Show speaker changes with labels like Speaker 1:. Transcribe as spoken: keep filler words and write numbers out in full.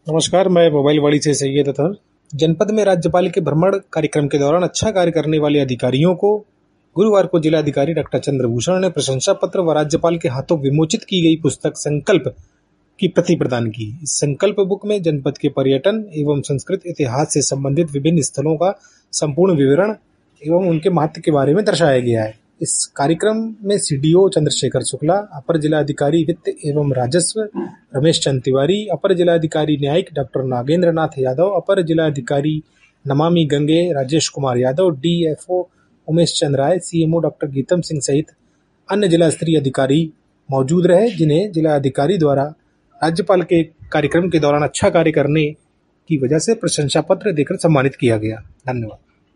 Speaker 1: नमस्कार, मैं मोबाइल वाड़ी से सैयद अतहर। जनपद में राज्यपाल के भ्रमण कार्यक्रम के दौरान अच्छा कार्य करने वाले अधिकारियों को गुरुवार को जिलाधिकारी डॉक्टर चंद्रभूषण ने प्रशंसा पत्र व राज्यपाल के हाथों विमोचित की गई पुस्तक संकल्प की प्रति प्रदान की। इस संकल्प बुक में जनपद के पर्यटन एवं संस्कृत इतिहास से संबंधित विभिन्न स्थलों का संपूर्ण विवरण एवं उनके महत्व के बारे में दर्शाया गया है। इस कार्यक्रम में सीडीओ चंद्रशेखर शुक्ला, अपर जिलाधिकारी वित्त एवं राजस्व रमेश चंद तिवारी, अपर जिलाधिकारी न्यायिक डॉक्टर नागेंद्र नाथ यादव, अपर जिलाधिकारी Namami Gange Rajesh Kumar Yadav, DFO Umesh Chand Rai, CMO doctor Geetam Singh सहित अन्य जिला स्तरीय अधिकारी मौजूद रहे, जिन्हें जिलाधिकारी द्वारा राज्यपाल के कार्यक्रम के दौरान अच्छा कार्य करने की वजह से प्रशंसा पत्र देकर सम्मानित किया गया। धन्यवाद।